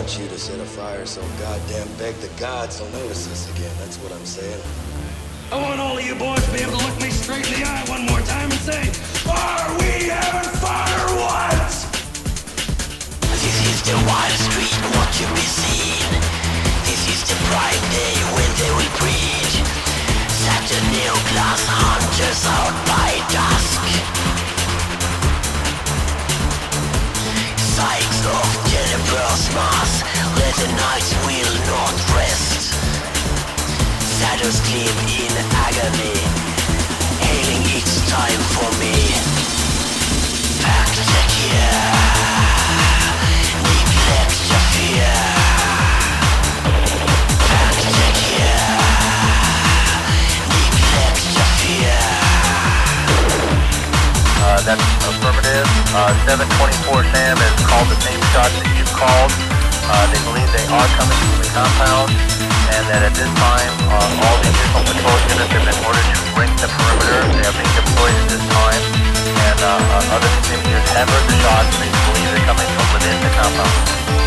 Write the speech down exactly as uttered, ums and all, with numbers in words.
want you to set a fire so goddamn beg the gods will notice us again. That's what I'm saying. I want all of you boys to be able to look me straight in the eye one more time and say, are we having fire what? This is the wild street, what you be seen. This is the bright day when they will preach. Saturn neo-glass hunters out by dusk. Sights of Jennifer's mass, let the nights will not rest. Shadows gleam in agony, hailing each time for me. Back the gear, neglect your fear. Back the gear, neglect your fear. Uh, that's affirmative. Uh, seven twenty-four Sam has called the same shots that you've called. Uh, they believe they are coming from the compound, and that at this time, uh, all the additional patrol units have been ordered to ring the perimeter. They are being deployed at this time, and uh, uh, other continues have heard the shots, and they believe they're coming from within the compound.